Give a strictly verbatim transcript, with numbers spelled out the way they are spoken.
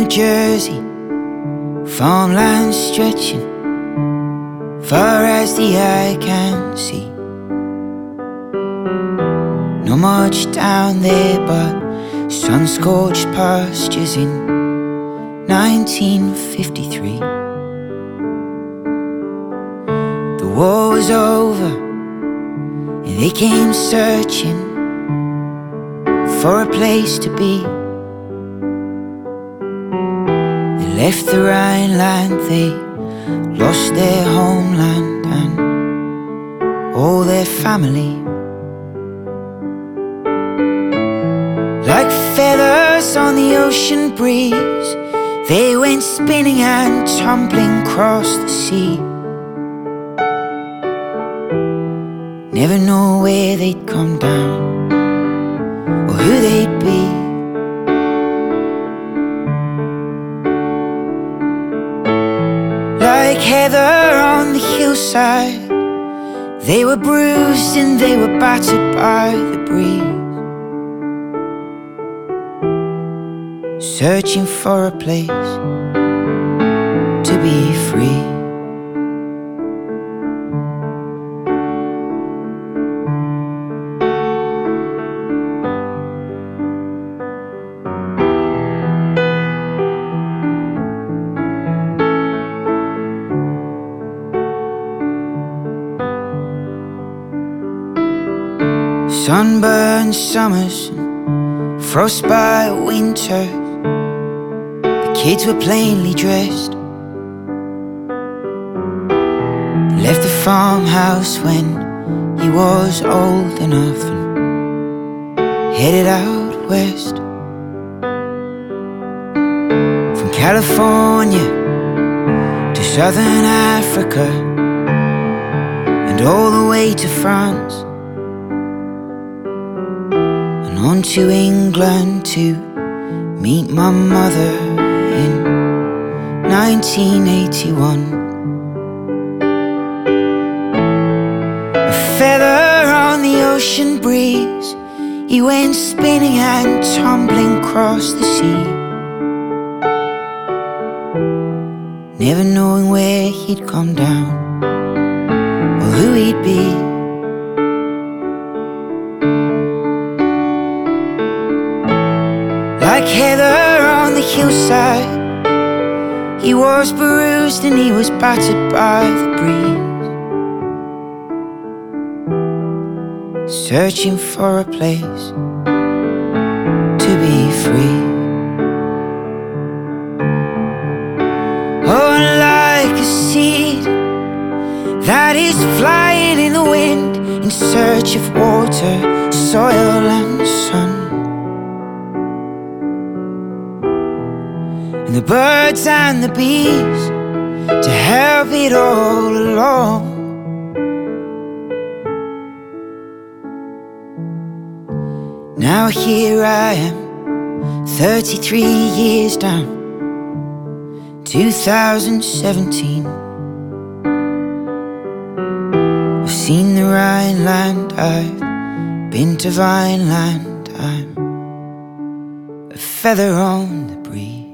Jersey, farmland stretching far as the eye can see. Not much down there but sun-scorched pastures in nineteen fifty-three. The war was over and they came searching for a place to be. They left the Rhineland, they lost their homeland and all their family. Like feathers on the ocean breeze, they went spinning and tumbling across the sea. Never know where they'd come down or who they'd be. Like heather on the hillside, they were bruised and they were battered by the breeze, searching for a place to be free. Sunburned summers and frostbite winters, the kids were plainly dressed. He left the farmhouse when he was old enough and headed out west. From California to southern Africa and all the way to France, on to England to meet my mother in nineteen eighty-one. A feather on the ocean breeze, he went spinning and tumbling across the sea, never knowing where he'd come down or who he'd be. Like heather on the hillside, he was bruised and he was battered by the breeze, searching for a place to be free. Oh, like a seed that is flying in the wind in search of water, soil and sun, and the birds and the bees to help it all along. Now here I am, thirty-three years down, two thousand seventeen. I've seen the Rhineland, I've been to Vineland, I'm a feather on the breeze.